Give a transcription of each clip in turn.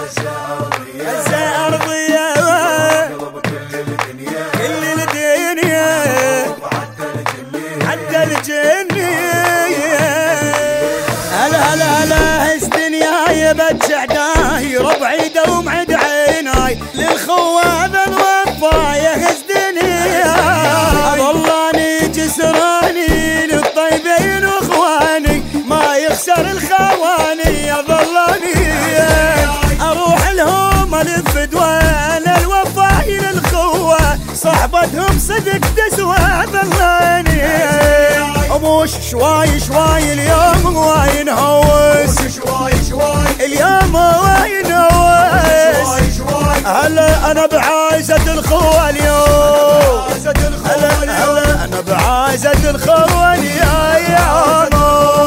هزة أرضية قلب كل الدنيا حتى الجنية. هلا هلا هلا هز دنياي بجع داي ربعي دوم عد عيناي للخوة ذا الوفا يهز دنياي. ظلاني جسراني للطيبين واخواني ما يخسر الخواني. ظلاني اروح لهم الف دوان الوفا للخوة صحبتهم صدق تسوى. ظلاني ابوش شوي شوي اليوم هواي نهوس اليوم هواي نهوس. هلا انا بعايزة الخوة اليوم هلا انا بعايزة الخوة اليوم.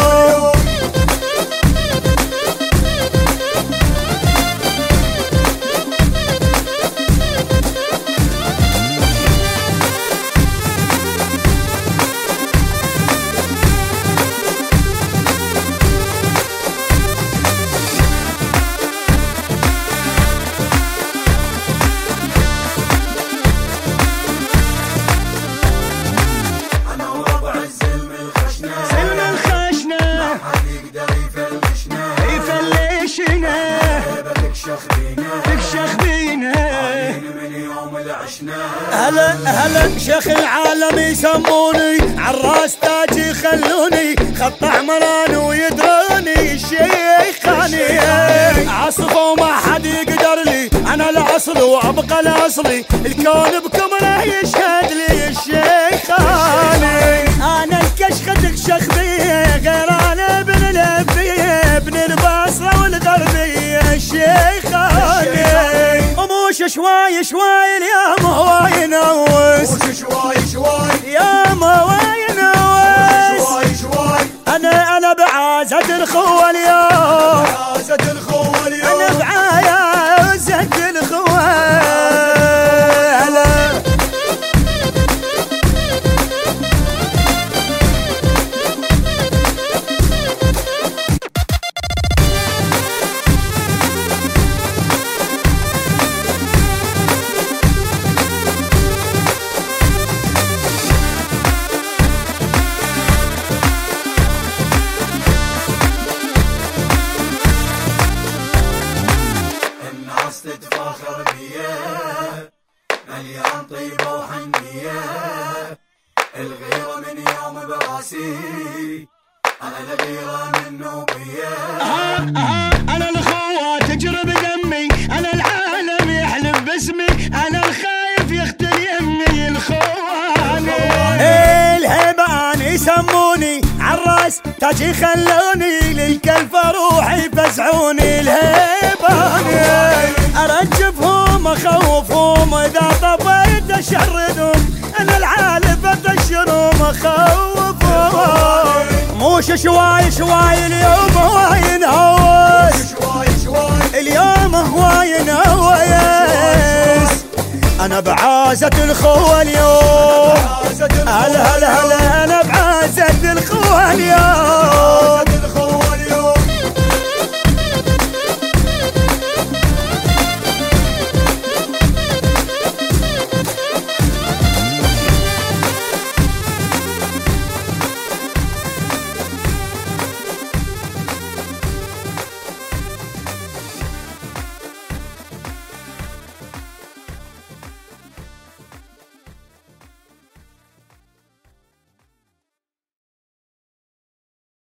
هلا هلا شيخ العالم يسموني عالراس تاج يخلوني خط احمر انا ويدروني الشيخاني. عصفوا ما حد يقدر لي انا الاصل وابقى الاصلي الكون بكمره يشهد لي الشيخاني. انا الكشخة شخبيه غير انا ابن الابيه ابن البصره والغربيه الشيخاني. وموش شوي شوي اليوم هو ينوس يوم هو ينوس. انا بعازة الخوة اليوم انا بعازة الخوة. تتفاخر بيه مليان طيبة وحنية الغيرة من يوم براسي أنا الغيرة منه بيه. أنا الخوة تجري بدمي أنا العالم يحلف باسمي أنا الخايف يختل يمي الخواني. الهيبان يسموني عالراس تاج يخلوني للكلف روحي يفزعوني. الهيبان ارجفهم اخوفهم اذا طفيت اشردهم انا العالم اتشرهم اخوفهم. موش شوي شوي اليوم هو ينهوس اليوم هو ينهوس. انا بعازة الخوة اليوم هلا هلا هلا انا بعازة الخوة اليوم.